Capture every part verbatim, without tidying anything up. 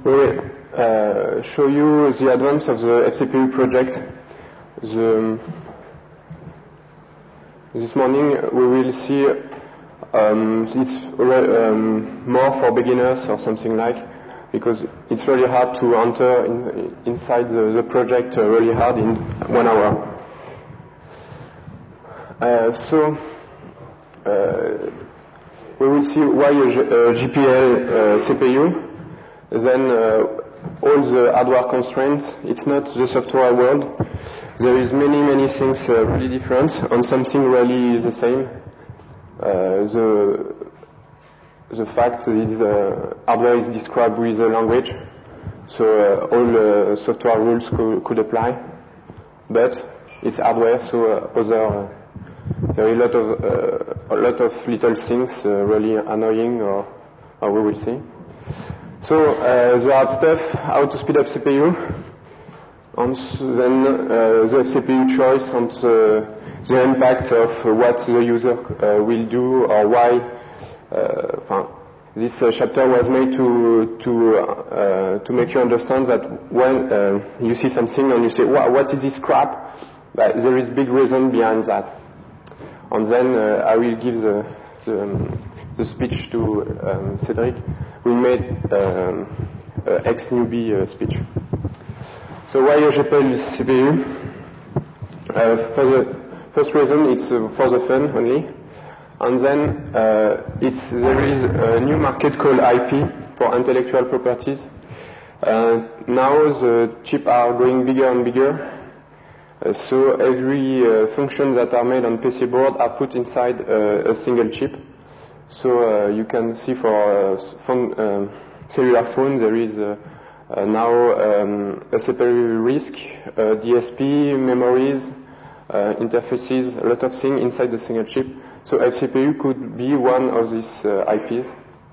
We will uh, show you the advance of the F C P U project. The, this morning we will see um, it's um, more for beginners or something like, because it's really hard to enter in, inside the, the project uh, really hard in one hour. Uh, so uh, we will see why a, G, a G P L uh, C P U. Then uh, all the hardware constraints. It's not the software world. There is many many things uh, really different, and something really the same. Uh, the the fact is uh, hardware is described with a language, so uh, all uh, software rules co- could apply, but it's hardware, so uh, other. Uh, there are a lot of uh, a lot of little things uh, really annoying, or, or we will see. So uh, the hard stuff: how to speed up C P U, and then uh, the C P U choice and uh, the impact of what the user uh, will do or why. Uh, this uh, chapter was made to to uh, to make you understand that when uh, you see something and you say, wow, what is this crap? But there is big reason behind that. And then uh, I will give the the, um, the speech to um, Cedric. We made um, uh, ex-newbie uh, speech. So why a G P L C P U? Uh, for the first reason, it's uh, for the fun only. And then uh, it's, there is a new market called I P for intellectual properties. Uh, now the chips are going bigger and bigger. Uh, so every uh, function that are made on P C board are put inside uh, a single chip. So uh, you can see for uh, phone, um, cellular phone there is uh, uh, now um, a C P U RISC, uh, D S P, memories, uh, interfaces, a lot of things inside the single chip. So F C P U could be one of these uh, I Ps.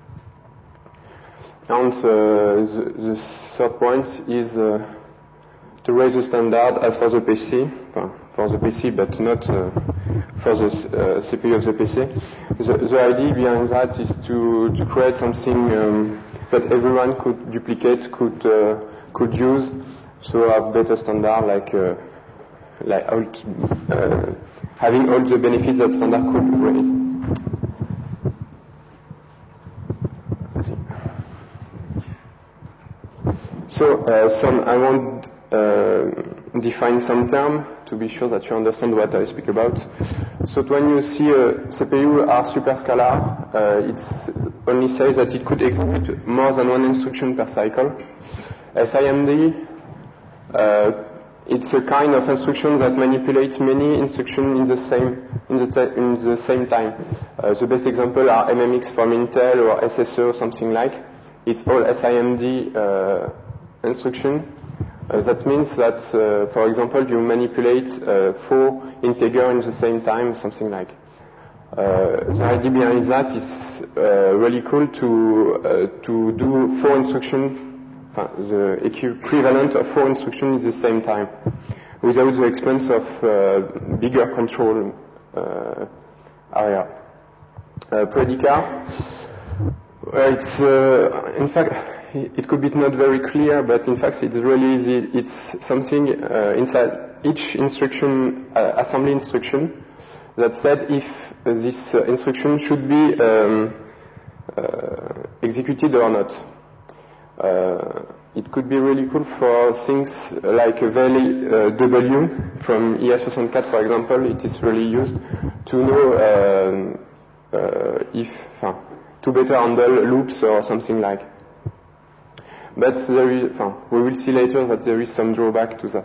And uh, the, the third point is uh, to raise the standard as for the P C, well, for the P C, but not uh, for the uh, C P U of the P C. The, the idea behind that is to, to create something um, that everyone could duplicate, could uh, could use, so have better standard, like uh, like all, uh, having all the benefits that standard could raise. So uh, some I want uh, define some term to be sure that you understand what I speak about. So when you see a C P U are superscalar, uh, it only says that it could execute more than one instruction per cycle. S I M D, uh, it's a kind of instruction that manipulates many instructions in the same in the t- in the same time. Uh, the best example are M M X from Intel or S S O or something like. It's all S I M D uh, instruction. Uh, that means that, uh, for example, you manipulate uh, four integers in the same time, something like. Uh, the idea behind that is uh, really cool to uh, to do four instructions, uh, the equivalent of four instructions at the same time, without the expense of uh, bigger control uh, area. Uh, Predica, uh, it's uh, in fact. It could be not very clear, but in fact it's really easy. It's something uh, inside each instruction, uh, assembly instruction, that said if uh, this uh, instruction should be um, uh, executed or not. Uh, it could be really cool for things like a value uh, W from I S sixty-four, for example. It is really used to know um, uh, if uh, to better handle loops or something like. But there is, uh, we will see later that there is some drawback to that.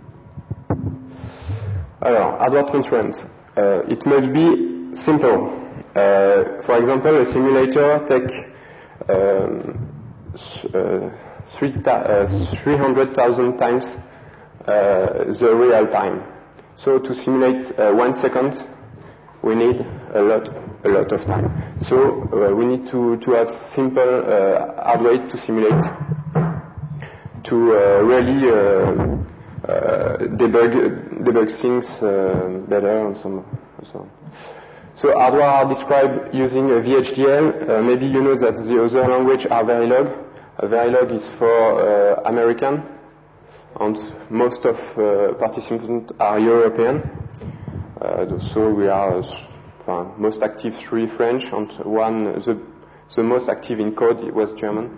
Alors, hardware constraints. Uh, it must be simple. Uh, for example, a simulator take um, uh, three uh, three hundred thousand times uh, the real time. So to simulate uh, one second, we need a lot, a lot of time. So uh, we need to, to have simple uh, hardware to simulate, to uh, really uh, uh, debug debug things uh, better and so on. So hardware are described using a V H D L. Uh, maybe you know that the other language are Verilog. Uh, Verilog is for uh, American, and most of uh, participants are European. Uh, so we are uh, most active three French, and one the the most active in code was German.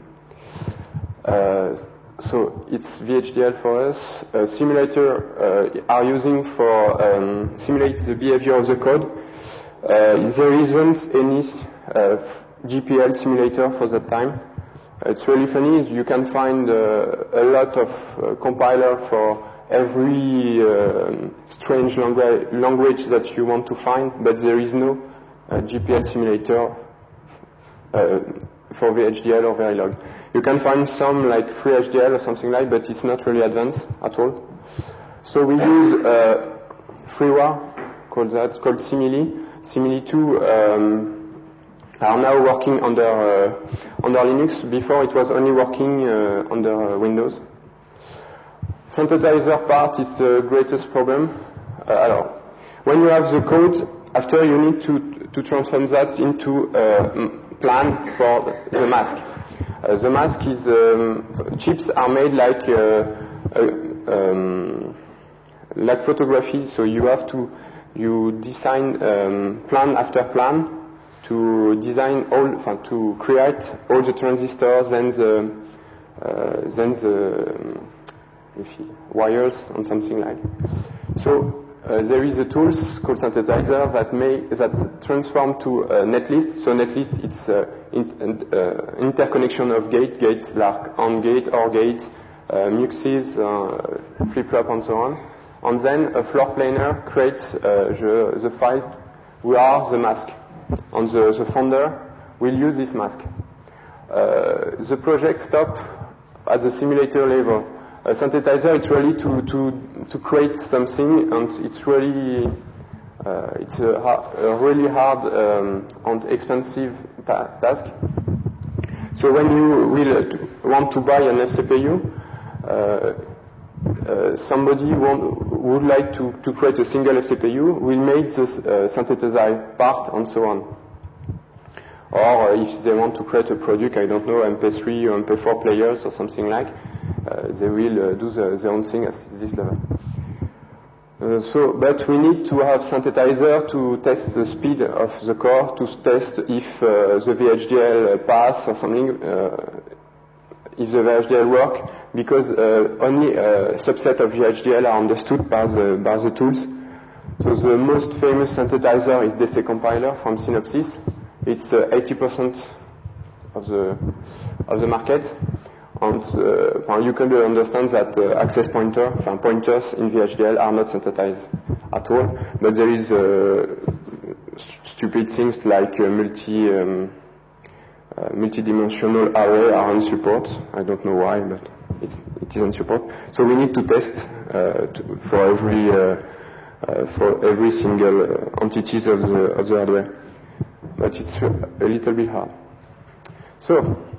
Uh, so it's V H D L for us. Uh, simulator uh, are using for um, simulate the behavior of the code. Uh, there isn't any uh, G P L simulator for that time. It's really funny. You can find uh, a lot of uh, compiler for every uh, strange language, language that you want to find, but there is no uh, G P L simulator uh, for V H D L or Verilog. You can find some like FreeHDL or something like, but it's not really advanced at all. So we use uh, FreeWAR, called that, called Simile. Simile two um, are now working under uh, under Linux. Before it was only working uh, under uh, Windows. Synthesizer part is the greatest problem. Uh, alors, when you have the code, after you need to to transform that into a plan for the mask. Uh, the mask is um, chips are made like uh, uh, um, like photography. So you have to you design um, plan after plan to design all uh, to create all the transistors and the uh, then the um, wires and something like. So uh, there is a tools called synthesizer that may that transform to a netlist. So netlist it's uh, in, uh, interconnection of gate, gates like AND gate, OR gate, uh, muxes, uh, flip flop, and so on. And then a floor planer creates uh, the, the file where the mask. And the, the founder will use this mask. Uh, the project stop at the simulator level. A synthesizer, it's really to, to, to create something, and it's really uh, it's a, ha- a really hard um, and expensive ta- task. So when you will want to buy an F C P U, uh, uh, somebody want, would like to, to create a single F C P U, will make the uh, synthesizer part and so on. Or uh, if they want to create a product, I don't know, M P three or M P four players or something like, uh, they will uh, do the, their own thing at this level. Uh, so, but we need to have synthesizer to test the speed of the core, to test if uh, the V H D L pass or something, uh, if the V H D L work, because uh, only a subset of V H D L are understood by the, by the tools. So the most famous synthesizer is D C Compiler from Synopsys. It's uh, eighty percent of the of the market, and uh, you can understand that uh, access pointer, uh, pointers in V H D L are not synthesized at all. But there is uh, stupid things like uh, multi um, uh, multi-dimensional array are on support. I don't know why, but it's, it is on support. So we need to test uh, to, for every uh, uh, for every single uh, entities of the of the hardware. But it's a little bit hard. So,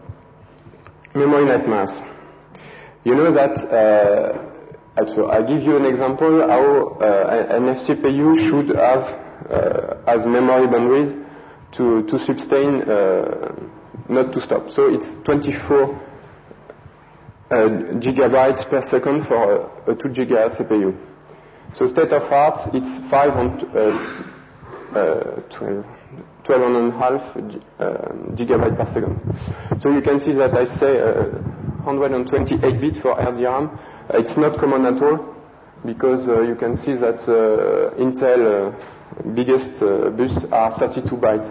memory net mass. You know that, uh, so I give you an example how uh, an F C P U should have uh, as memory boundaries to, to sustain, uh, not to stop. So it's twenty-four uh, gigabytes per second for a, a two gigahertz C P U. So state of art, it's five and uh, uh, twelve. twelve and a half uh, gigabyte per second. So you can see that I say uh, one hundred twenty-eight bit for R D RAM. Uh, it's not common at all, because uh, you can see that uh, Intel uh, biggest uh, bus are thirty-two bytes.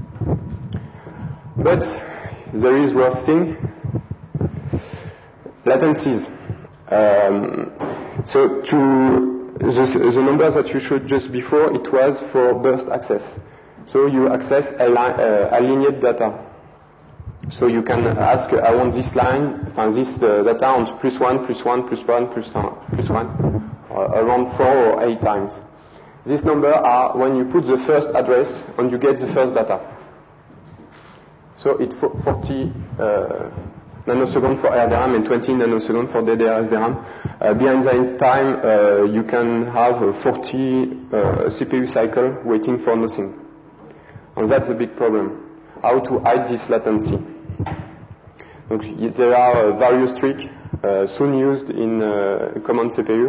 But there is worse thing, latencies. Um, so to the, the number that you showed just before, it was for burst access. So you access a, li- uh, a linear data. So you can ask, I want this line, uh, this uh, data on plus one, plus one, plus one, plus one, plus one, uh, around four or eight times. This number are when you put the first address and you get the first data. So it's forty uh, nanoseconds for R D RAM and twenty nanoseconds for D D R S D RAM. Uh, behind that time, uh, you can have a forty uh, C P U cycle waiting for nothing. And that's a big problem. How to hide this latency? Donc, there are uh, various tricks uh, soon used in uh, common C P U.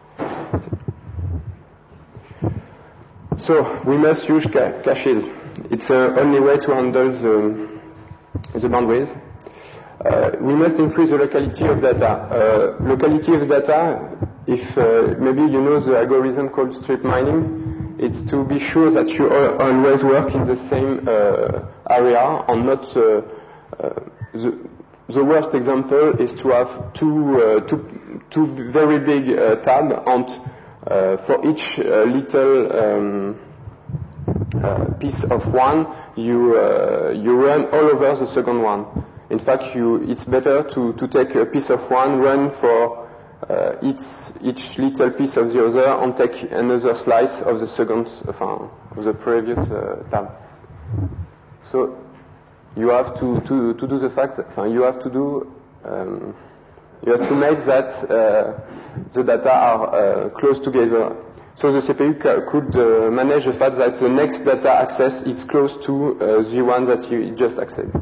So we must use ca caches. It's the only way to handle the, the bandwidth. Uh, we must increase the locality of data. Uh, locality of data, if uh, maybe you know the algorithm called strip mining, it's to be sure that you always work in the same uh, area and not uh, uh, the, the worst example is to have two, uh, two, two very big uh, tabs and uh, for each uh, little um, uh, piece of one, you, uh, you run all over the second one. In fact, you, it's better to, to take a piece of one, run for uh, each, each little piece of the other, and take another slice of the second, uh, of the previous uh, tab. So you have to, to, to do the fact that uh, you have to do, um, you have to make that uh, the data are uh, close together. So the C P U ca could uh, manage the fact that the next data access is close to uh, the one that you just accessed.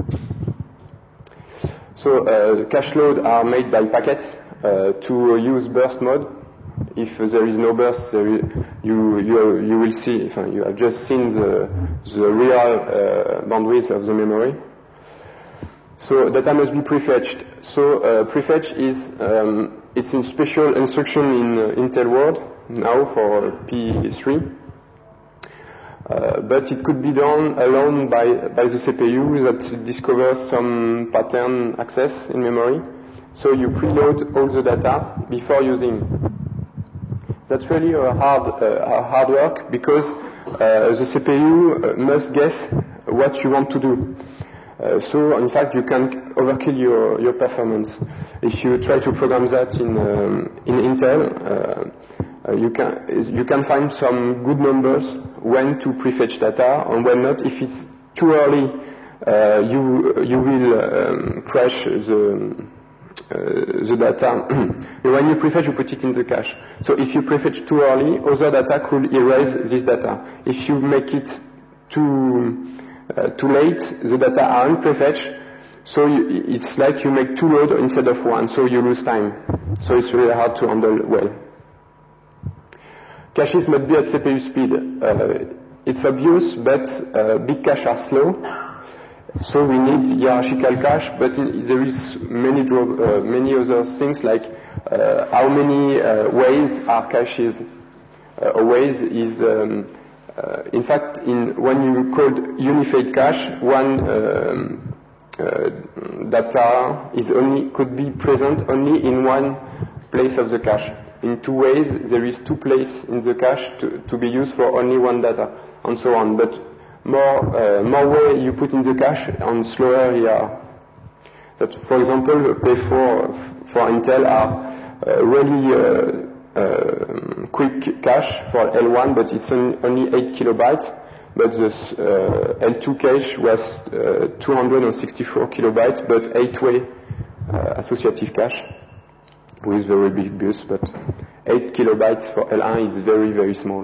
So uh, cache loads are made by packets uh, to use burst mode. If there is no burst, there is, you, you, you will see, if you have just seen the, the real uh, bandwidth of the memory. So data must be prefetched. So uh, prefetch is, um, it's in special instruction in uh, Intel Word now for P three. Uh, but it could be done alone by, by the C P U that discovers some pattern access in memory. So you preload all the data before using. That's really a hard, uh, hard work because uh, the C P U must guess what you want to do. Uh, so in fact you can overkill your, your performance. If you try to program that in, um, in Intel, uh, Uh, you can you can find some good numbers when to prefetch data and when not. If it's too early, uh, you you will um, crash the uh, the data. When you prefetch, you put it in the cache. So if you prefetch too early, other data could erase this data. If you make it too uh, too late, the data aren't prefetched. So you, it's like you make two loads instead of one. So you lose time. So it's really hard to handle well. Caches must be at C P U speed. Uh, it's obvious, but uh, big caches are slow. So we need hierarchical cache, but in, there is many, uh, many other things like uh, how many uh, ways are caches. Uh, a ways is, um, uh, in fact, in, when you call unified cache, one um, uh, data is only could be present only in one place of the cache. In two ways, there is two places in the cache to, to be used for only one data, and so on. But more, uh, more way you put in the cache, and slower you are. That, for example, P four for Intel are uh, really uh, uh, quick cache for L one, but it's only eight kilobytes. But the uh, L two cache was uh, two hundred sixty-four kilobytes, but eight-way uh, associative cache. With very big bus, but eight kilobytes for L one is very, very small.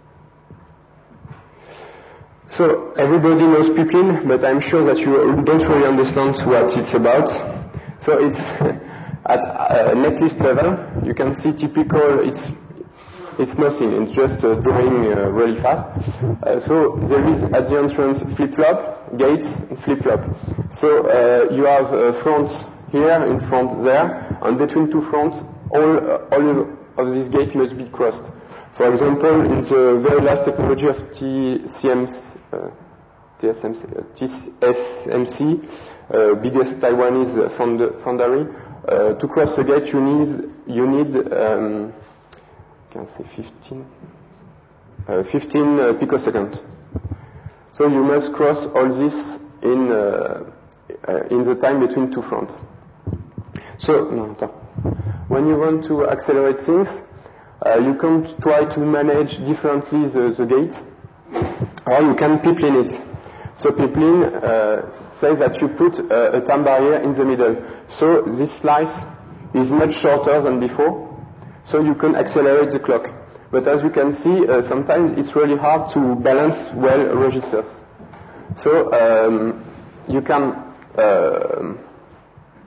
So everybody knows Piplin, but I'm sure that you don't really understand what it's about. So it's at uh, netlist level. You can see typical, it's it's nothing, it's just uh, drawing uh, really fast. Uh, so there is at the entrance flip-flop, gate, and flip-flop. So uh, you have uh, fronts here, in front there, and between two fronts, all, uh, all of these gates must be crossed. For example, in the very last technology of T C M C, uh, T S M C, uh, biggest Taiwanese fond foundry, uh, to cross the gate you need, you need um, can I say fifteen, uh, fifteen uh, picoseconds. So you must cross all this in, uh, uh, in the time between two fronts. So, no, when you want to accelerate things, uh, you can try to manage differently the, the gate, or you can piplin it. So piplin uh, says that you put a, a time barrier in the middle. So this slice is much shorter than before, so you can accelerate the clock. But as you can see, uh, sometimes it's really hard to balance well registers. So um, you can uh,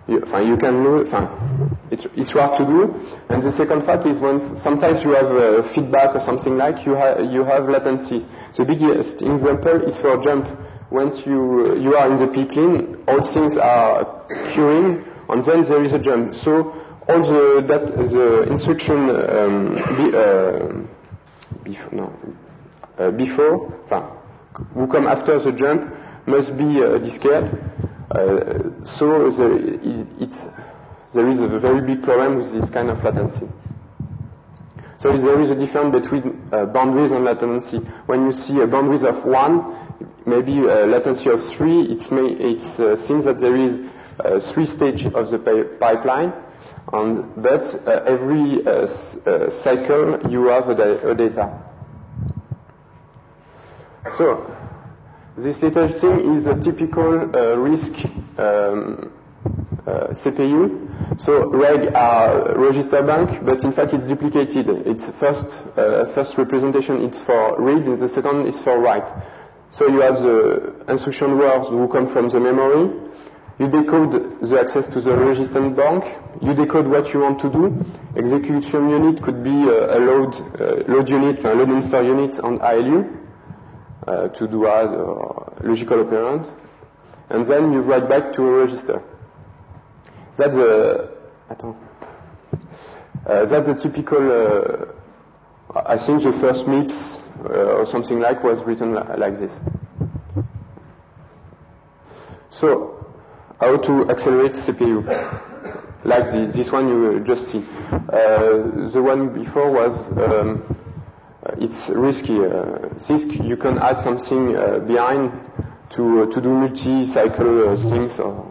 You, you can lose, it's, it's hard to do. And the second fact is when sometimes you have uh, feedback or something like, you, ha you have latency. The biggest example is for jump. Once you, uh, you are in the pipeline, all things are queuing, and then there is a jump. So all the, that, the instruction um, be, uh, before, no, uh, before, who come after the jump must be uh, discarded. Uh, so the, it, it, there is a very big problem with this kind of latency. So there is a difference between uh, bandwidth and latency. When you see a bandwidth of one, maybe a latency of three, it's, may, it's uh, seems that there is uh, three stages of the pipeline, and but uh, every uh, uh, cycle you have a, da a data. So this little thing is a typical uh, RISC um, uh, C P U. So reg are register bank, but in fact it's duplicated. It's first uh, first representation it's for read, and the second is for write. So you have the instruction words who come from the memory. You decode the access to the register bank. You decode what you want to do. Execution unit could be uh, a load uh, load unit, a load and store unit on I L U. Uh, to do add or logical operand, and then you write back to a register. That's the attends. Uh, that's the typical. Uh, I think the first MIPS uh, or something like was written li like this. So, how to accelerate C P U? Like the, this one you just see. Uh, the one before was. Um, It's risky. Uh, C I S C, you can add something uh, behind to uh, to do multi-cycle uh, things. Or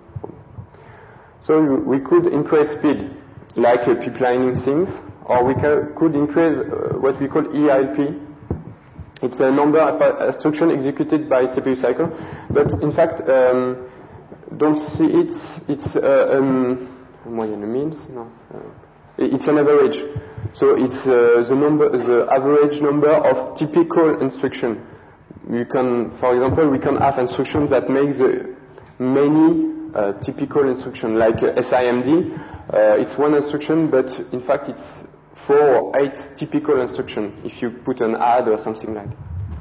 so we could increase speed, like uh, pipelining things, or we ca could increase uh, what we call E I L P. It's a number of instruction executed by C P U cycle, but in fact, um, don't see it. It's uh, um, moyenne means no. Uh, it's an average. So it's uh, the number, the average number of typical instruction. You can, for example, we can have instructions that make the many uh, typical instruction, like uh, S I M D. Uh, it's one instruction, but in fact it's four or eight typical instruction if you put an add or something like.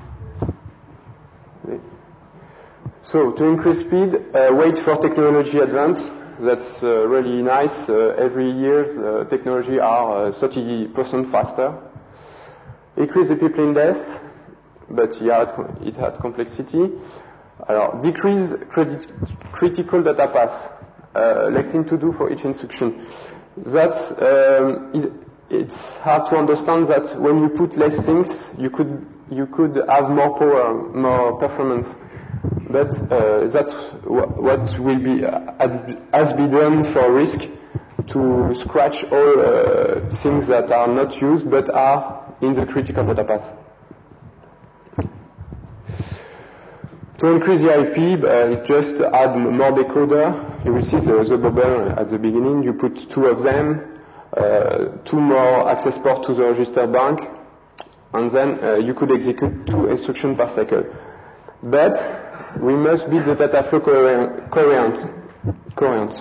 So to increase speed, uh, wait for technology advance. That's uh, really nice. Uh, every year, uh, technology are uh, thirty percent faster. Increase the pipeline depth, but yeah, it had complexity. Alors, decrease credit, critical data path. Uh, less thing to do for each instruction. That's um, it, it's hard to understand that when you put less things, you could you could have more power, more performance. But uh, that's what will be uh, has been done for RISC to scratch all uh, things that are not used but are in the critical data path. To increase the I P, uh, just add more decoder. You will see the, the bubble at the beginning. You put two of them, uh, two more access ports to the register bank, and then uh, you could execute two instructions per cycle. But we must be the data flow coherent. coherent.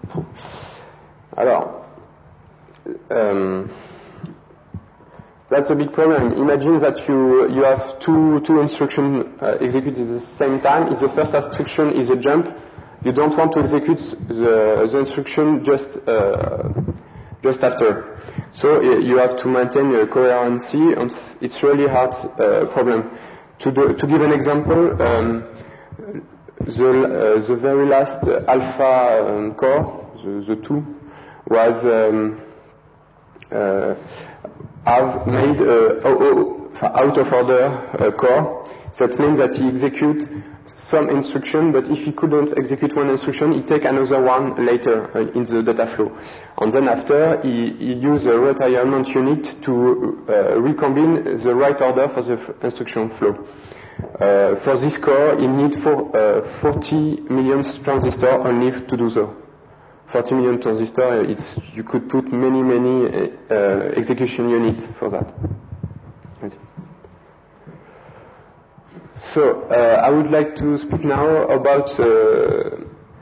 Alors, um, that's a big problem. Imagine that you you have two two instructions uh, executed at the same time. If the first instruction is a jump, you don't want to execute the the instruction just uh, just after. So uh, you have to maintain a coherency, and it's really hard uh, problem. To do, to give an example. Um, The, uh, the very last uh, alpha um, core, the, the two, was um, uh, have made a oh, oh, out of order uh, core. That means that he executes some instruction, but if he couldn't execute one instruction, he take another one later uh, in the data flow. And then after, he, he use a retirement unit to uh, recombine the right order for the instruction flow. Uh, for this core, you need for, uh, forty million transistors only to do so. forty million transistors, it's, you could put many, many uh, execution units for that. So, uh, I would like to speak now about uh,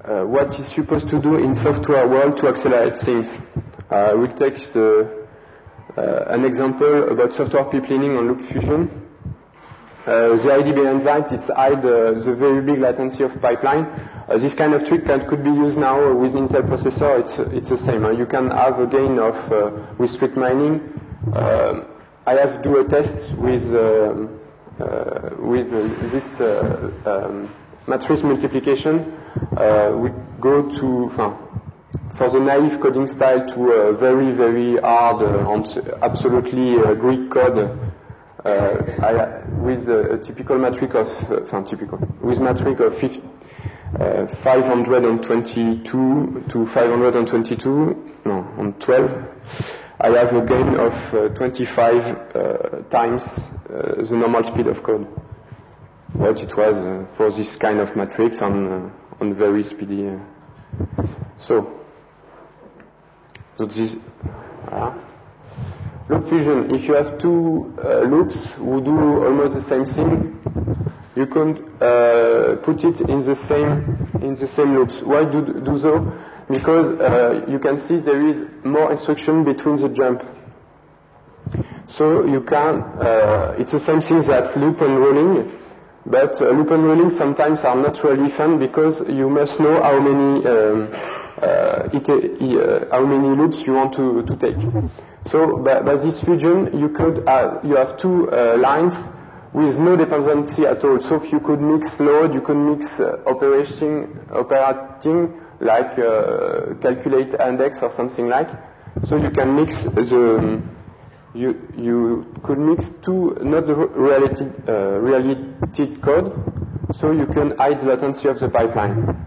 uh, what is supposed to do in software world to accelerate things. Uh, we'll take the, uh, an example about software pipelining on LoopFusion. Uh, the idea behind that is hide uh, the very big latency of pipeline. Uh, this kind of trick can, could be used now with Intel processor. It's it's the same. Uh, you can have a gain of uh, with strict mining. Uh, I have do a test with uh, uh, with uh, this uh, um, matrix multiplication. Uh, we go to uh, for the naive coding style to a very very hard uh, and absolutely uh, Greek code. Uh, I, with a, a typical matrix of, uh, typical, with matrix of fifty, uh, five hundred twenty-two to five hundred twenty-two, no, on twelve, I have a gain of uh, twenty-five uh, times uh, the normal speed of code. What it was uh, for this kind of matrix on, uh, on very speedy. Uh. So, so this, uh, LoopFusion, if you have two uh, loops who do almost the same thing, you can uh, put it in the same in the same loops. Why do do so? Because uh, you can see there is more instruction between the jump. So you can, uh, it's the same thing that loop and rolling, but uh, loop and rolling sometimes are not really fun because you must know how many um, uh, it, uh, how many loops you want to to take. So by, by this fusion, you could have, you have two uh, lines with no dependency at all. So if you could mix load, you could mix uh, operating, operating like uh, calculate index or something like. So you can mix the, you you could mix two not related uh, related code. So you can hide the latency of the pipeline.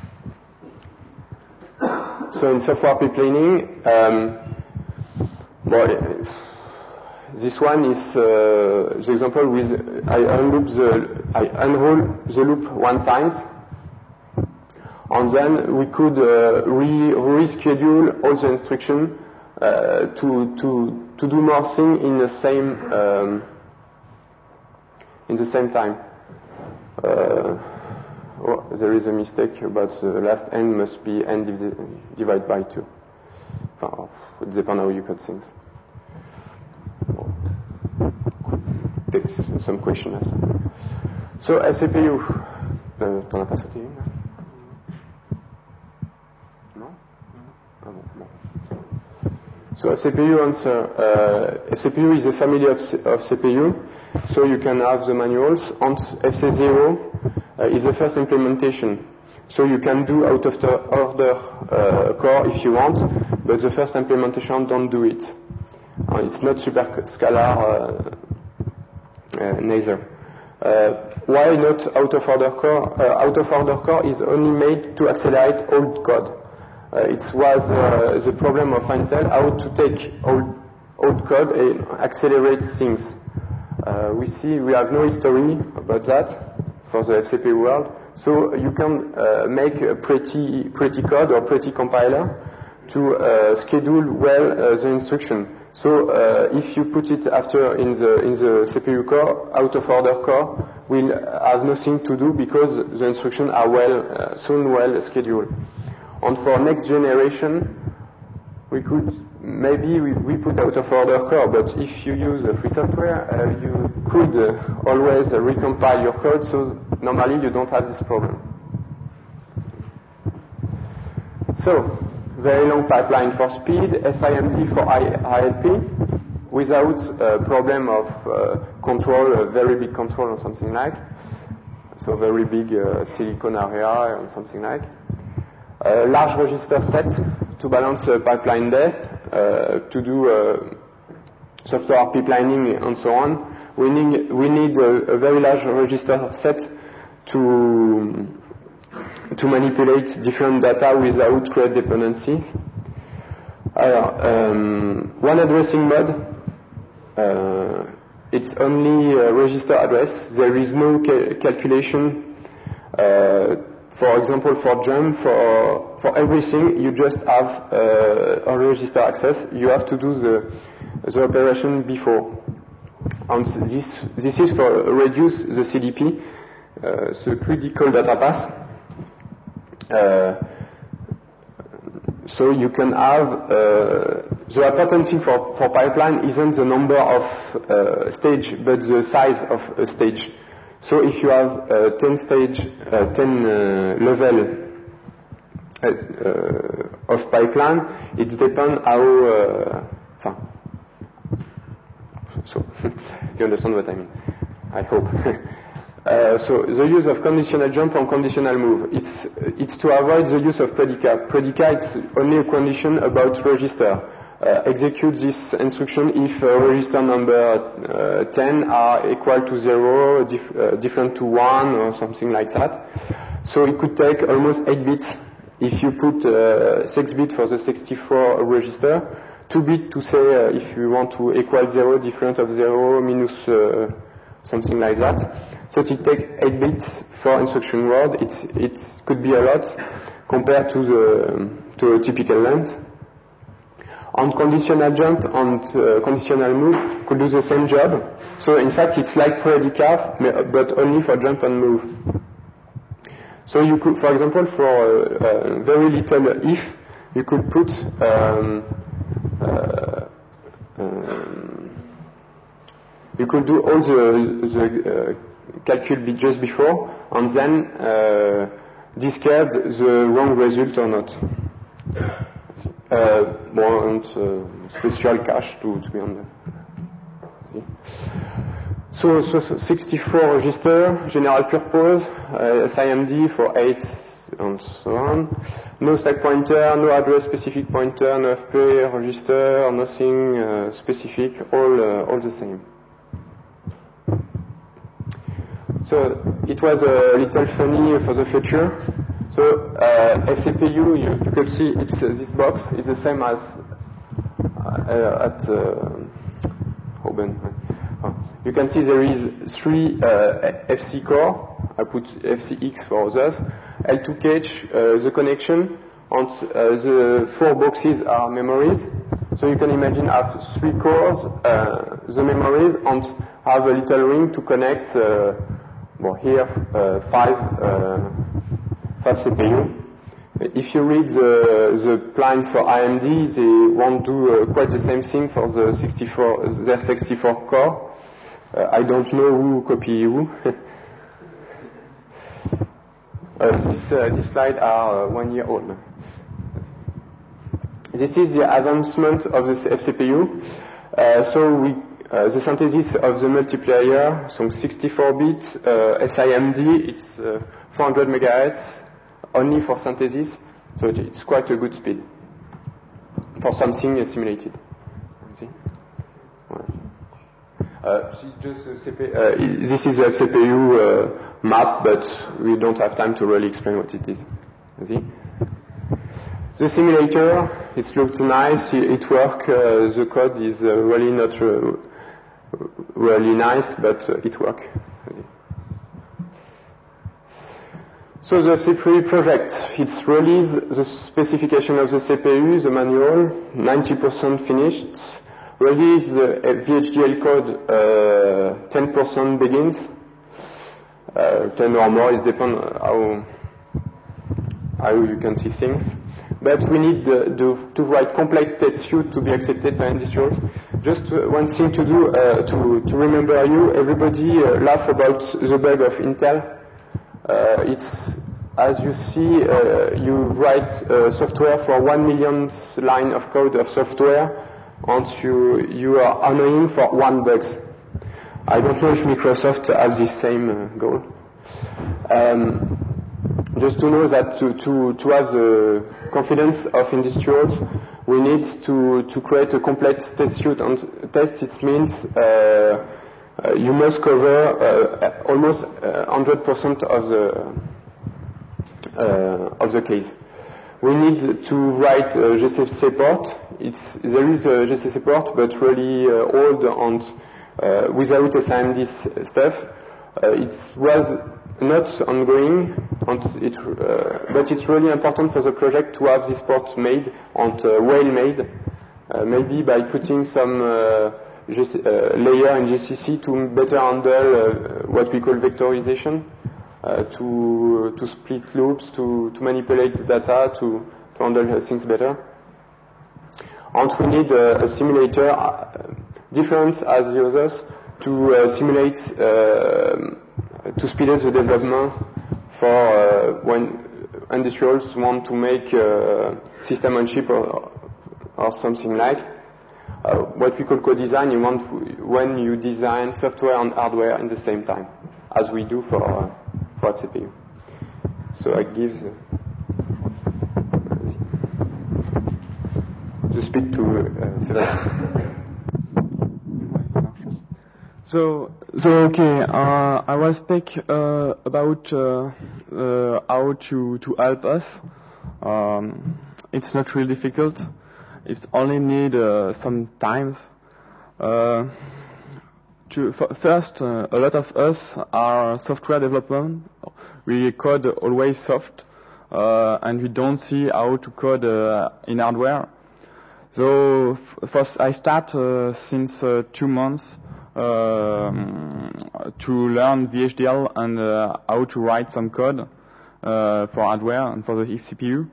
So in software pipelining. Um, Well, this one is uh, the example with I unloop the I unroll the loop one times, and then we could uh, re reschedule all the instruction uh, to to to do more thing in the same um, in the same time. Uh, oh, there is a mistake, but the last n must be n divided by two. Enfin, it depends how you code things. Take some question as well. So a C P U, euh, t'en as pas sauté une? Non? Ah bon, bon. So a C P U answer. Uh, a C P U is a family of, C of C P U, so you can have the manuals. And F C zero uh, is the first implementation. So you can do out of the order uh, core if you want, but the first implementation don't do it. Uh, it's not super scalar uh, uh, neither. Uh, why not out of order core? Uh, out of order core is only made to accelerate old code. Uh, it was uh, the problem of Intel how to take old, old code and accelerate things. Uh, we see we have no history about that for the F C P U world. So you can uh, make a pretty pretty code or pretty compiler to uh, schedule well uh, the instruction. So uh, if you put it after in the in the C P U core, out of order core will have nothing to do because the instructions are well uh, soon well scheduled. And for next generation, we could maybe we, we put out of order core, but if you use uh, free software, uh, you could uh, always uh, recompile your code. So normally you don't have this problem. So. Very long pipeline for speed, S I M D for I L P, without a problem of uh, control, a very big control or something like. So very big uh, silicon area or something like. A large register set to balance uh, pipeline depth, uh, to do uh, software pipelining and so on. We need, we need a, a very large register set to to manipulate different data without create dependencies. Alors, um, one addressing mode, uh, it's only a register address. There is no ca calculation. Uh, for example, for jump, for for everything, you just have uh, a register access. You have to do the the operation before. And this this is for reduce the C D P, uh, the critical data path. Uh, so you can have, uh, the important thing for, for pipeline isn't the number of uh, stage, but the size of a stage. So if you have uh, ten stage, uh, ten uh, level uh, uh, of pipeline, it depends how, uh, so you understand what I mean, I hope. Uh, so the use of conditional jump and conditional move, it's, it's to avoid the use of predicate. Predicate is only a condition about register. Uh, execute this instruction if uh, register number uh, ten are equal to zero, dif uh, different to one, or something like that. So it could take almost eight bits if you put uh, six bits for the sixty-four register, two bits to say uh, if you want to equal zero, different of zero, minus uh, something like that. So it takes eight bits for instruction word. It's, it could be a lot compared to the to a typical length. On conditional jump and uh, conditional move could do the same job. So in fact it's like predicate, but only for jump and move. So you could, for example, for uh, uh, very little if, you could put um, uh, um, you could do all the, the uh, calcul be just before and then uh, discard the wrong result or not. Uh, more and uh, special cache to, to be on there. So, so sixty-four register, general purpose, uh, S I M D for eight and so on. No stack pointer, no address specific pointer, no F P register, nothing uh, specific, all uh, all the same. So it was a little funny for the future. So uh, S C P U, you, you could see it's uh, this box. It's the same as uh, at uh, Hoben. Oh. You can see there is three uh, F C core. I put F C X for others. L two cache, uh, the connection, and uh, the four boxes are memories. So you can imagine have three cores, uh, the memories, and have a little ring to connect. Uh, well, here uh, five. Uh, C P U. If you read the, the plan for A M D, they won't do uh, quite the same thing for the sixty-four, their sixty-four core. Uh, I don't know who copy who. uh, this, uh, this slide are uh, one year old. This is the advancement of the F C P U. Uh, so we, uh, the synthesis of the multiplier, so sixty-four bit uh, S I M D, it's uh, four hundred megahertz. Only for synthesis, so it's quite a good speed for something simulated. See? Uh, just uh, C P, uh, this is the F C P U uh, map, but we don't have time to really explain what it is. See? The simulator, it looks nice, it works, uh, the code is uh, really not uh, really nice, but uh, it works. So the C three project, it's released the specification of the C P U, the manual, ninety percent finished. Release the V H D L code, uh, ten percent begins. Uh, ten or more, it depends how, how you can see things. But we need the, the, to write complete test suite to be accepted by industrials. Just uh, one thing to do, uh, to, to remember you, everybody uh, laugh about the bug of Intel. Uh, it's, as you see, uh, you write uh, software for one millionth line of code of software, and you, you are annoying for one bug. I don't know if Microsoft has the same uh, goal. Um, just to know that to, to, to have the confidence of industrials, we need to, to create a complete test suite. And test, it means uh, Uh, you must cover uh, almost uh, one hundred percent of the uh, of the case. We need to write uh, G C C port. It's, there is a G C C port, but really uh, old and uh, without S I M D stuff. Uh, it was not ongoing, and it, uh, but it's really important for the project to have this port made and uh, well made. Uh, maybe by putting some uh, Uh, layer in G C C to better handle uh, what we call vectorization. uh, to to split loops, to to manipulate the data, to to handle things better. And we need a, a simulator uh, different as the others to uh, simulate uh, to speed up the development for uh, when industrials want to make uh, system on chip or, or something like. Uh, what we call co-design, you want when you design software and hardware in the same time, as we do for uh, for C P U. So I give the, the speak to uh, Sebastian. So, so okay, uh, I will speak uh, about uh, uh, how to to help us. Um, it's not really difficult. It only need uh, some time. Uh, to, f- first, uh, a lot of us are software development. We code always soft, uh, and we don't see how to code uh, in hardware. So f- first, I start uh, since uh, two months uh, to learn V H D L and uh, how to write some code uh, for hardware and for the C P U.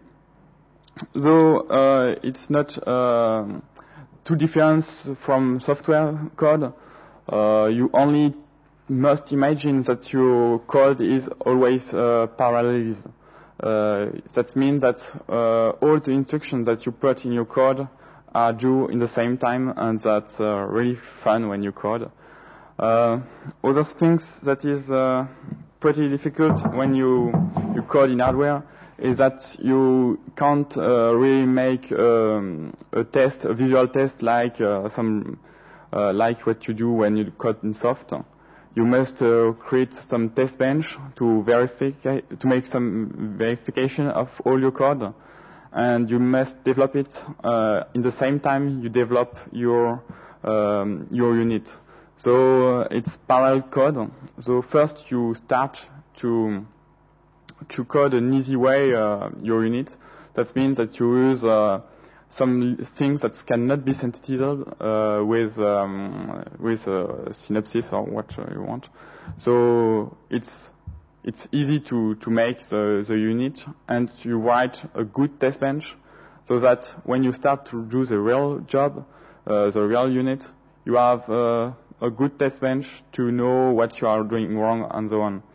Though uh, it's not uh, too different from software code, uh, you only must imagine that your code is always uh, parallel. Uh, that means that uh, all the instructions that you put in your code are due in the same time, and that's uh, really fun when you code. Uh, other things that is uh, pretty difficult when you you code in hardware is that you can't uh, really make um, a test, a visual test like uh, some uh, like what you do when you code in soft. You must uh, create some test bench to verify, to make some verification of all your code, and you must develop it uh, in the same time you develop your um, your unit. So uh, it's parallel code. So first you start to to code an easy way uh, your unit. That means that you use uh, some things that cannot be synthesized uh, with um, with uh, Synopsys or what uh, you want. So it's it's easy to to make the, the unit, and you write a good test bench so that when you start to do the real job, uh, the real unit, you have uh, a good test bench to know what you are doing wrong and so on.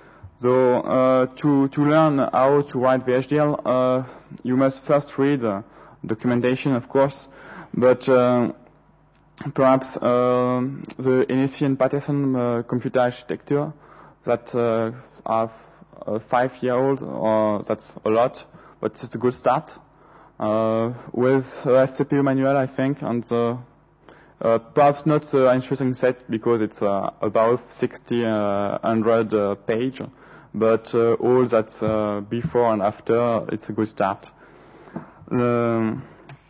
So uh, to to learn how to write V H D L, uh, you must first read uh, documentation, of course, but uh, perhaps uh, the N S C and Patterson uh, computer architecture that uh, are uh, five year old, or that's a lot, but it's a good start. Uh, with uh, F C P U manual, I think, and uh, uh, perhaps not the interesting set because it's uh, about sixty uh, hundred uh, page. But uh, all that uh, before and after, it's a good start. Um,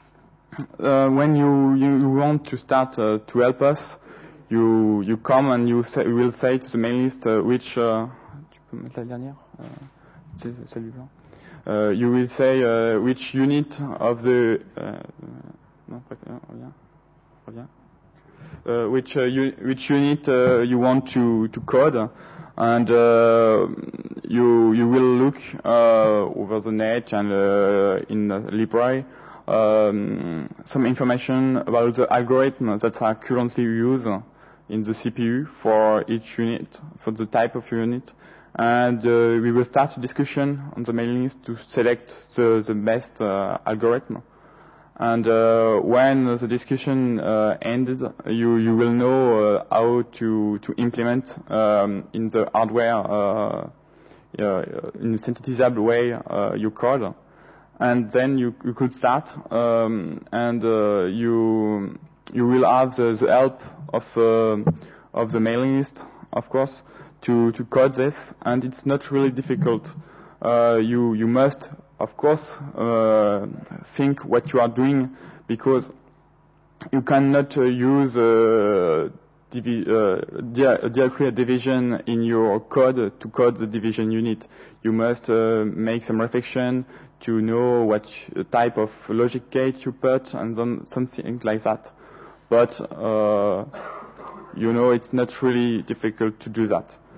uh, when you, you, you want to start uh, to help us, you you come and you, say, you will say to the mail list uh, which. Uh, tu peux mettre la dernière, uh, celui-là. Uh, you will say uh, which unit of the. Uh, non, reviens, reviens. Uh, which uh, u- which unit uh, you want to to code. And uh, you you will look uh, over the net and uh, in the library um, some information about the algorithms that are currently used in the C P U for each unit, for the type of unit. And uh, we will start a discussion on the mailing list to select the, the best uh, algorithm. And uh, when the discussion uh, ended, you you will know uh, how to to implement um, in the hardware uh, uh, in a synthesizable way uh, your code, and then you you could start um, and uh, you you will have the, the help of uh, of the mailing list, of course, to to code this, and it's not really difficult. Uh, you you must. Of course, uh, think what you are doing, because you cannot uh, use uh, divi- uh, di- directly a division in your code to code the division unit. You must uh, make some reflection to know what type of logic gate you put and then something like that. But uh, you know, it's not really difficult to do that.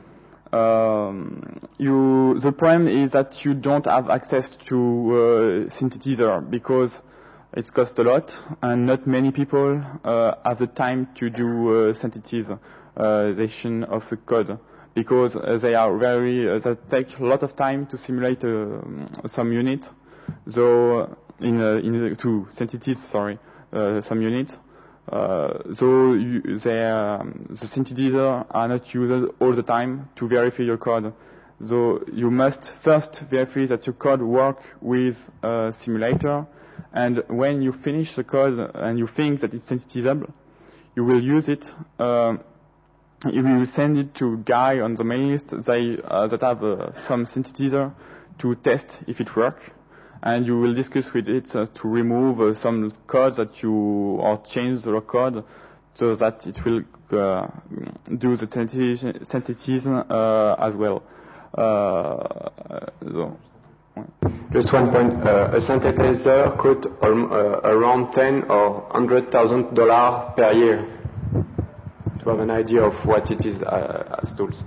Um, you, the problem is that you don't have access to uh, synthesizer because it costs a lot, and not many people uh, have the time to do uh, synthesization of the code because uh, they are very uh, they take a lot of time to simulate uh, some unit, so in, uh, in the, to synthesize sorry uh, some unit. Uh, so you, they, um, the synthesizer are not used all the time to verify your code. So you must first verify that your code works with a simulator, and when you finish the code and you think that it's synthesizable, you will use it. Uh, you will send it to guy on the mailing list they, uh, that have uh, some synthesizer to test if it works. And you will discuss with it uh, to remove uh, some code that you, or change the code so that it will uh, do the synthesis uh, as well. Uh, so. Just one point, uh, a synthesizer costs um, uh, around ten or one hundred thousand dollars per year, to have an idea of what it is uh, as tools.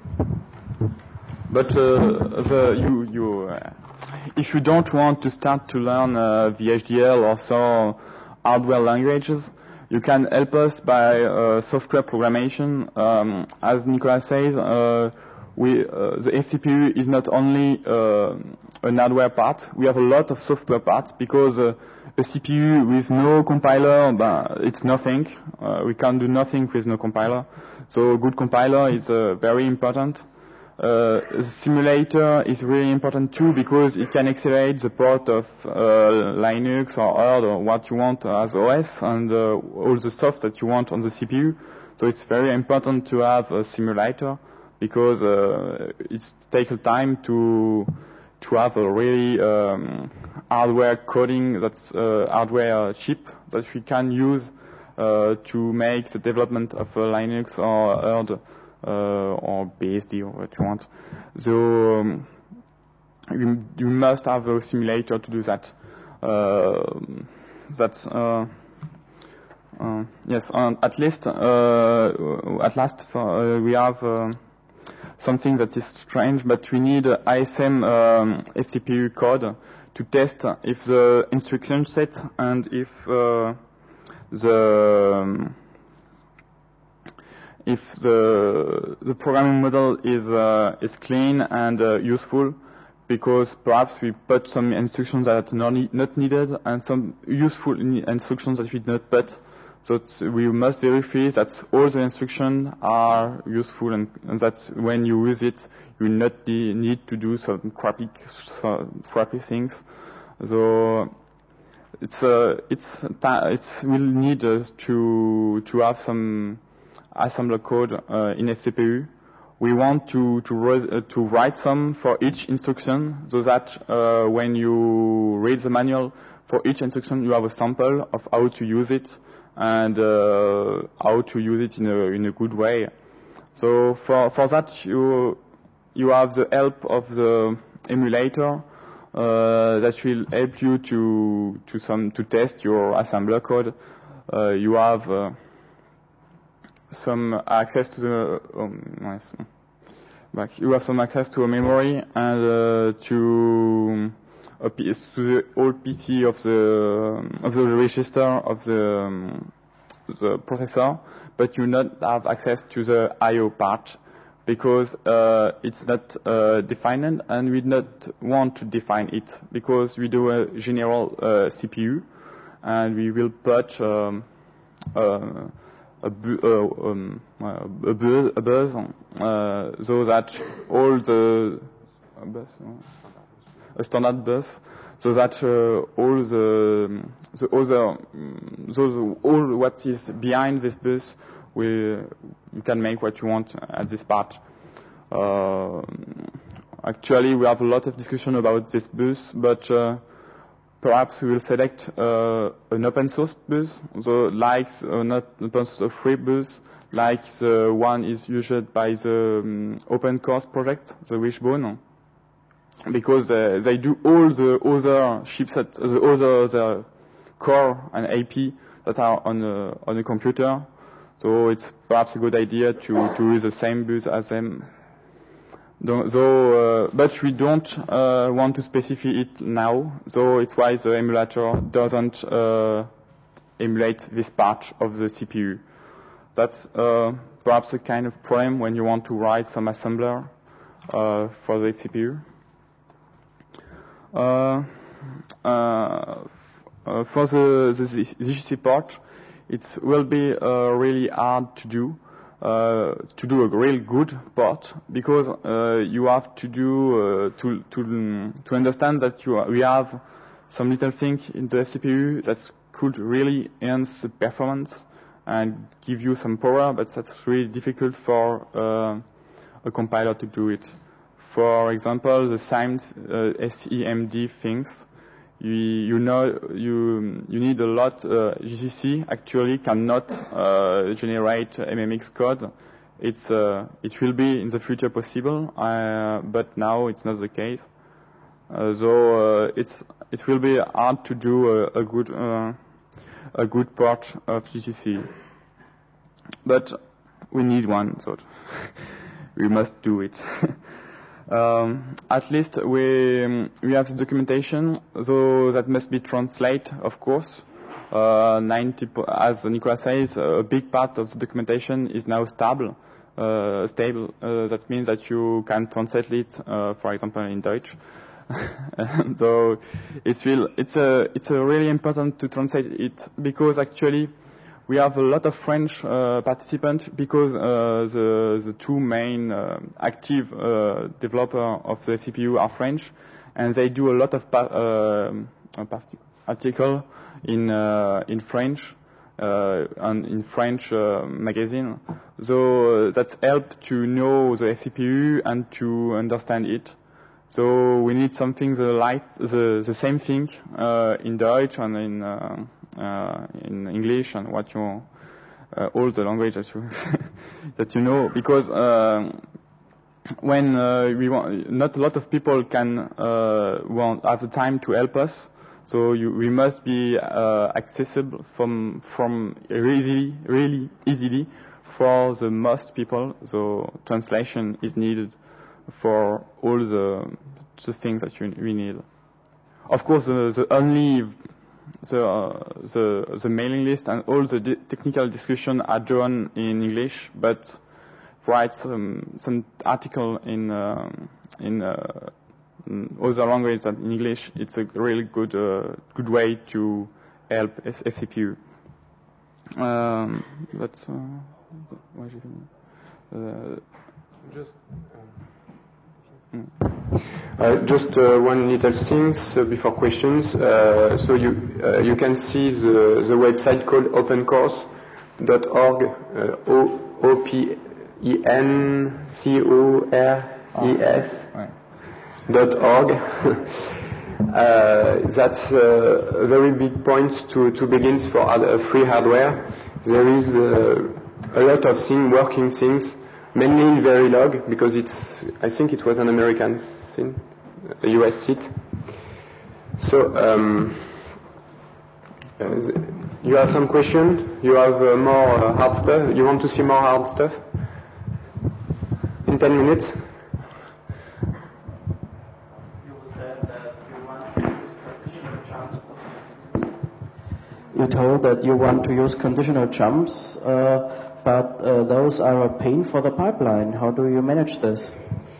But uh, the, you, you uh, if you don't want to start to learn uh, V H D L or some hardware languages, you can help us by uh, software programming. Um, as Nicolas says, uh, we, uh, the F C P U is not only uh, an hardware part. We have a lot of software parts because uh, a C P U with no compiler, bah, it's nothing. Uh, we can do nothing with no compiler. So a good compiler is uh, very important. Uh, the simulator is really important too because it can accelerate the port of uh, Linux or O R D or what you want as O S and uh, all the stuff that you want on the C P U. So it's very important to have a simulator because uh, it takes time to to have a really um, hardware coding that's uh, hardware chip that we can use uh, to make the development of uh, Linux or O R D. Uh, or B S D or what you want. So um, you, you must have a simulator to do that. Uh, that's uh, uh, yes. Um, at least uh, at last for, uh, we have uh, something that is strange, but we need uh, I S M um, F C P U code to test if the instruction set and if uh, the um, if the the programming model is uh, is clean and uh, useful, because perhaps we put some instructions that are not, need, not needed and some useful instructions that we did not put. So we must verify that all the instructions are useful and, and that when you use it, you will not de- need to do some crappy some crappy things. So it's uh, it's it's we'll need uh, to to have some assembler code uh, in F C P U. We want to to, res- uh, to write some for each instruction, so that uh, when you read the manual for each instruction, you have a sample of how to use it and uh, how to use it in a in a good way. So for for that, you you have the help of the emulator uh, that will help you to to some to test your assembler code. Uh, you have uh, some access to the um, nice. Back. You have some access to a memory and uh, to a P- to the old P C of the um, of the register of the um, the processor, but you not have access to the I O part because uh, it's not uh, defined, and we not want to define it because we do a general uh, C P U, and we will put um, uh, a, bu- uh, um, a, bu- a bus uh, so that all the a, bus, a standard bus, so that uh, all the the other those all what is behind this bus, we you can make what you want at this part. Uh, actually, we have a lot of discussion about this bus, but uh, perhaps we will select uh, an open source bus, so like uh, not open source, a free bus, like the one is used by the um, Open Course project, the Wishbone, because uh, they do all the other chipset, the other the core and A P that are on a, on a computer. So it's perhaps a good idea to, to use the same bus as them. So, uh, but we don't uh, want to specify it now. So it's why the emulator doesn't uh, emulate this part of the C P U. That's uh, perhaps a kind of problem when you want to write some assembler uh, for the C P U. Uh, uh, uh, for the, the G C C part, it will be uh, really hard to do. Uh, to do a really good part, because uh, you have to do uh, to to to understand that you are, we have some little thing in the C P U that could really enhance the performance and give you some power, but that's really difficult for uh, a compiler to do it. For example, the same uh, S E M D things. You, you know, you you need a lot. Uh, G C C actually cannot uh, generate M M X code. It's uh, it will be in the future possible, uh, but now it's not the case. Uh, so uh, it's it will be hard to do a, a good uh, a good part of G C C. But we need one, so we must do it. Um, at least we um, we have the documentation, so that must be translated, of course. Uh, ninety, as Nicolas says, a big part of the documentation is now stable. Uh, stable. Uh, that means that you can translate it, uh, for example, in Dutch. So it's real. It's a it's a really important to translate it, because actually we have a lot of French uh, participants, because uh, the the two main uh, active uh, developer of the C P U are French, and they do a lot of pa- uh, article in uh, in French uh, and in French uh, magazine. So uh, that helps to know the C P U and to understand it. So we need something the like the the same thing uh, in Dutch and in uh, uh, in English and what you uh, all the language that you that you know, because uh, when uh, we want, not a lot of people can uh, want have the time to help us. So you, we must be uh, accessible from from really really easily for the most people. So translation is needed for all the the things that you, we need. Of course, the, the only the, uh, the the mailing list and all the di- technical discussion are done in English, but write some some article in uh, in, uh, in other language than in English. It's a really good uh, good way to help F C P U. Um, that's uh, uh, just. Um, Uh, just uh, one little thing uh, before questions. Uh, so you uh, you can see the, the website called opencourse dot org, uh, O O P E N C O R E S dot org. uh, that's uh, a very big point to, to begin for uh, free hardware. There is uh, a lot of thing, working things, mainly in Verilog, because it's, I think it was an American thing, a U S seat. So, um, uh, you have some question? You have uh, more uh, hard stuff? You want to see more hard stuff? In ten minutes? You said that you want to use conditional jumps. You told that you want to use conditional jumps, uh, but uh, those are a pain for the pipeline. How do you manage this?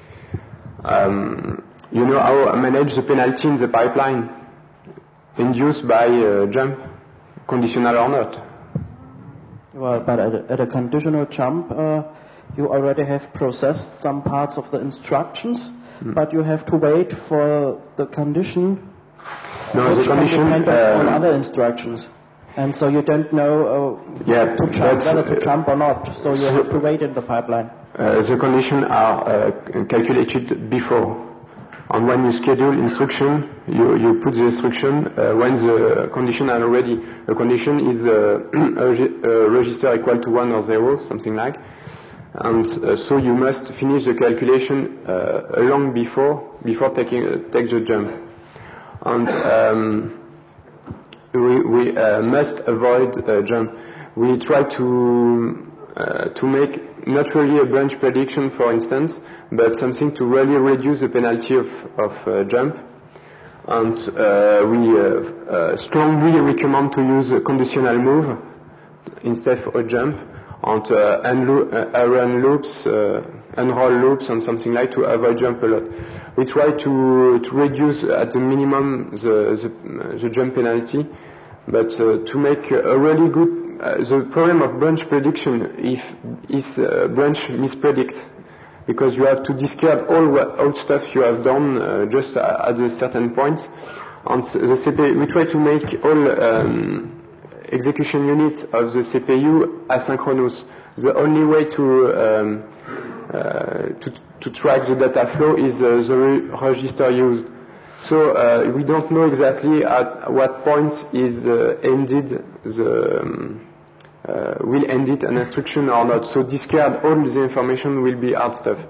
Um, you know how I manage the penalty in the pipeline induced by uh, jump, conditional or not? Well, but at a, at a conditional jump, uh, you already have processed some parts of the instructions, mm. but you have to wait for the condition no, which the condition can depend uh, on other instructions. And so you don't know uh, yeah, to jump, whether to jump or not. So you have to wait in the pipeline. Uh, the conditions are uh, calculated before. And when you schedule instruction, you, you put the instruction uh, when the condition are ready. The condition is uh, a register equal to one or zero, something like. And uh, so you must finish the calculation uh, long before before taking uh, take the jump. And um, we, we uh, must avoid uh, jump. We try to uh, to make not really a branch prediction, for instance, but something to really reduce the penalty of, of uh, jump. And uh, we uh, uh, strongly recommend to use a conditional move instead of a jump, and uh, unlo- uh, run loops, uh, unroll loops, and something like to avoid jump a lot. We try to to reduce at the minimum the the, the jump penalty, but uh, to make a really good. Uh, the problem of branch prediction if, is uh, branch mispredict, because you have to discard all what, all stuff you have done uh, just at a certain point. And the C P U, we try to make all um, execution unit of the C P U asynchronous. The only way to um, uh, to, to track the data flow is uh, the re- register used. So uh, we don't know exactly at what point is uh, ended the um, uh, will end it an instruction or not. So discard all the information will be hard stuff.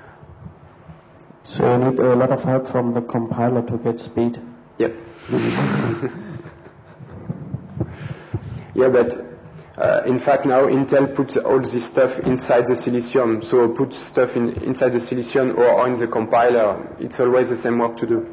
So you need a lot of help from the compiler to get speed. Yeah. Yeah, but uh, in fact now Intel puts all this stuff inside the Silicium. So put stuff in, inside the Silicium or in the compiler. It's always the same work to do.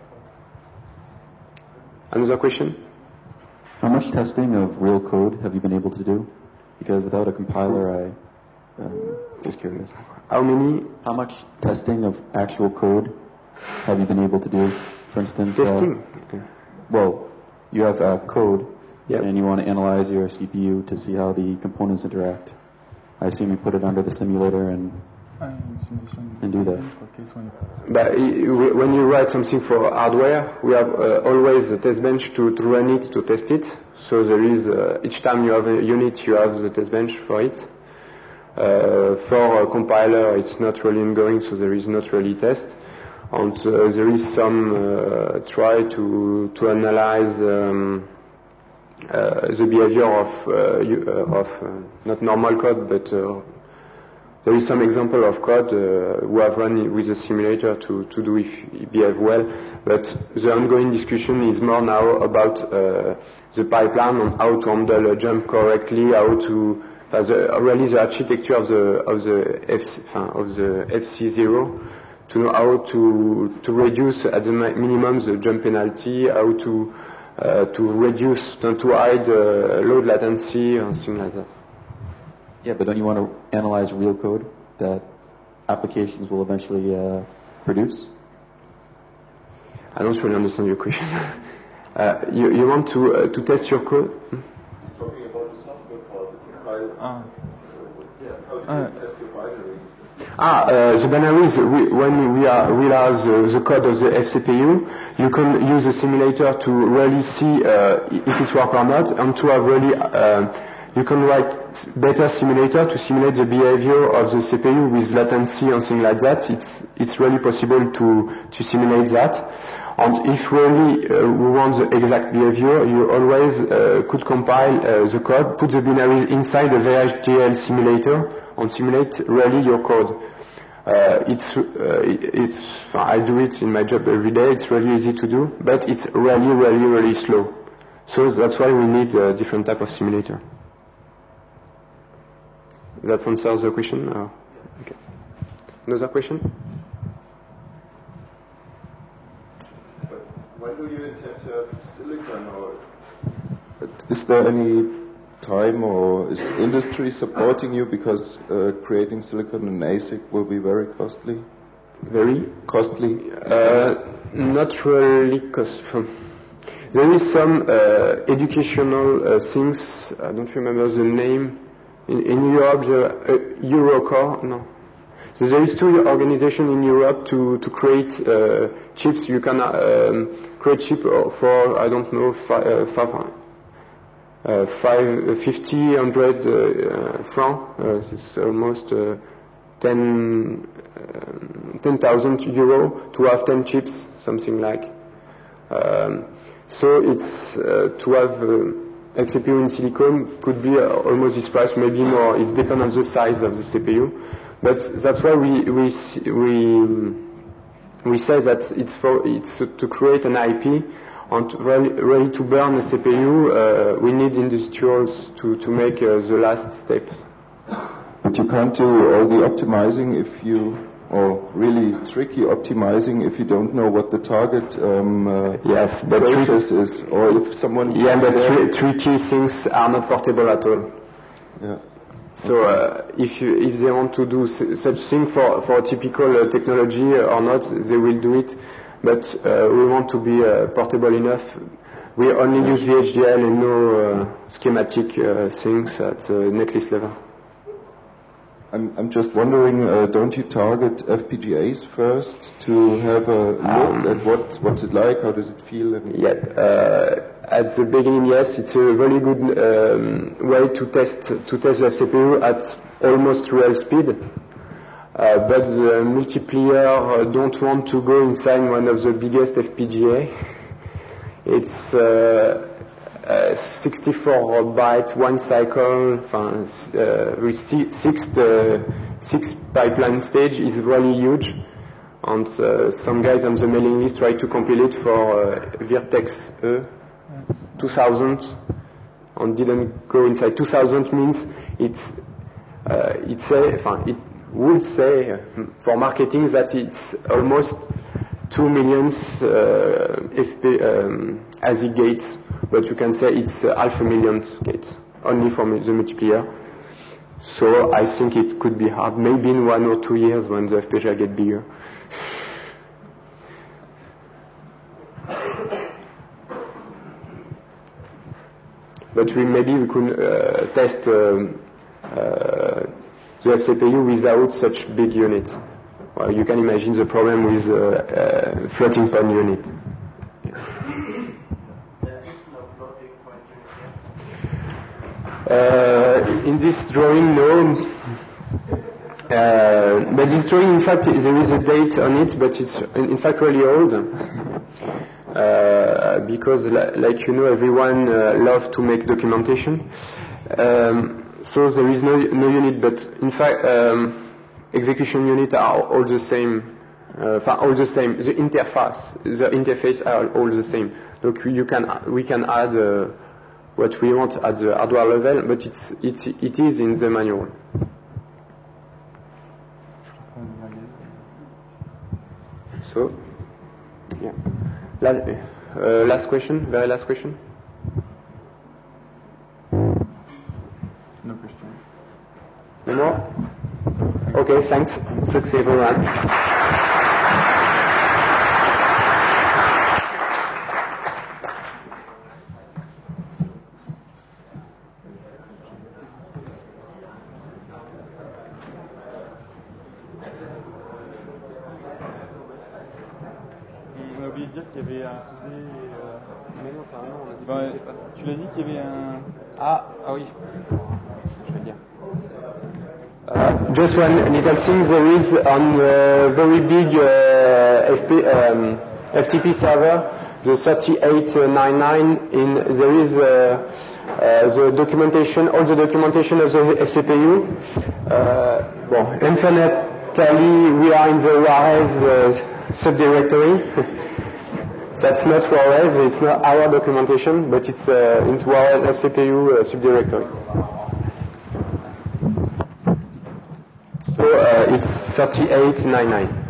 Another question? How much testing of real code have you been able to do? Because without a compiler, I um, was curious. How many? How much testing of actual code have you been able to do? For instance, testing. Uh, well, you have uh, code, yep. and you want to analyze your C P U to see how the components interact. I assume you put it under the simulator and and do that. But when you write something for hardware, we have uh, always a test bench to, to run it, to test it. So there is, uh, each time you have a unit, you have the test bench for it. Uh, for a compiler, it's not really ongoing, so there is not really test. And uh, there is some uh, try to, to analyze um, uh, the behavior of, uh, you, uh, of uh, not normal code, but uh, there is some example of code uh, who have run with a simulator to, to do if it behave well, but the ongoing discussion is more now about uh, the pipeline on how to handle a jump correctly, how to uh, the, really the architecture of the of the F C, of the F C zero, to know how to to reduce at the minimum the jump penalty, how to uh, to reduce to hide uh, load latency and things like that. Yeah, but don't you want to analyze real code that applications will eventually uh, produce? I don't really understand your question. uh, you, you want to uh, to test your code? Hmm? He's talking about the software part, the compiler. Ah. Yeah, how do you uh. test your binaries? Ah, uh, the binaries, we, when we are realize uh, the code of the F C P U, you can use the simulator to really see uh, if it works or not, and to have really uh, you can write better simulator to simulate the behavior of the C P U with latency and things like that. It's it's really possible to to simulate that. And if really uh, we want the exact behavior, you always uh, could compile uh, the code, put the binaries inside the V H D L simulator, and simulate really your code. Uh, it's uh, it's I do it in my job every day. It's really easy to do, but it's really really really slow. So that's why we need a different type of simulator. That answers the question? Oh, okay. Another question? But when do you intend to have silicon, or is there any time, or is industry supporting you, because uh, creating silicon in A S I C will be very costly? Very costly? Uh, not really, because there is some uh, educational uh, things. I don't remember the name. In, in Europe, the uh, Eurocore, no. So there is two organizations in Europe to, to create uh, chips. You can um, create chip for, I don't know, five, uh, five, uh, five, fifty, hundred uh, francs. Uh, it's almost uh, ten, uh, ten thousand euro to have ten chips, something like. Um, so it's uh, to have uh, F C P U in silicon could be uh, almost this price, maybe more. It depends on the size of the C P U, but that's why we we we we say that it's for it's to create an I P and to really, really to burn the C P U. Uh, we need industrials to to make uh, the last steps. But But you can't do all the optimizing if you, or really tricky optimizing if you don't know what the target um, uh, yes, but process is, or if someone... Yeah, but tri- tricky things are not portable at all. Yeah. So uh, if you, if they want to do s- such thing for, for a typical uh, technology or not, they will do it. But uh, we want to be uh, portable enough. We only use V H D L and no uh, schematic uh, things at uh, netlist level. I'm, I'm just wondering, uh, don't you target F P G As first to have a look um, at what, what's it like, how does it feel? And yeah, uh, at the beginning, yes, it's a very good um, way to test to test the C P U at almost real speed. Uh, but the multiplier uh, don't want to go inside one of the biggest F P G A. It's uh, uh, sixty-four byte one cycle, uh, with six uh, six pipeline stage is really huge. And uh, some guys on the mailing list try to compile it for uh, Virtex E two thousand and didn't go inside. two thousand means it's uh, it say, enfin, it would say uh, for marketing that it's almost two million uh, F P um, A S I C gates, but you can say it's uh, half a million gates only for the multiplier. So I think it could be hard, maybe in one or two years when the F P G A get bigger. But we maybe we could uh, test um, uh, the F C P U without such big unit. Well, you can imagine the problem with uh, uh, floating point unit. Uh, in this drawing, no. Uh, but this drawing, in fact, there is a date on it, but it's in fact really old. Uh, because, li- like you know, everyone uh, loves to make documentation. Um, so there is no, no unit, but in fact, um, execution units are all the same. Uh, all the same. The interface, the interface are all the same. Look, you can we can add uh, what we want at the hardware level, but it's it's it is in the manual. So, yeah. Last, uh, last question, very last question. No question. No more? Okay, thanks. Success everyone. On a oublié de dire qu'il y avait un V. Euh... Mais non, c'est un nom, on a dit ben, que pas ça. Tu l'as dit qu'il y avait un. Ah, ah oui. Je vais le dire. Uh, just one little thing, there is on a very big uh, F P, um, F T P server, the thirty-eight ninety-nine, in, there is uh, uh, the documentation, all the documentation of the F C P U. Uh, well, unfortunately, we are in the Juarez uh, subdirectory. That's not Juarez, it's not our documentation, but it's uh, in Juarez F C P U uh, subdirectory. So uh, it's thirty-eight ninety-nine.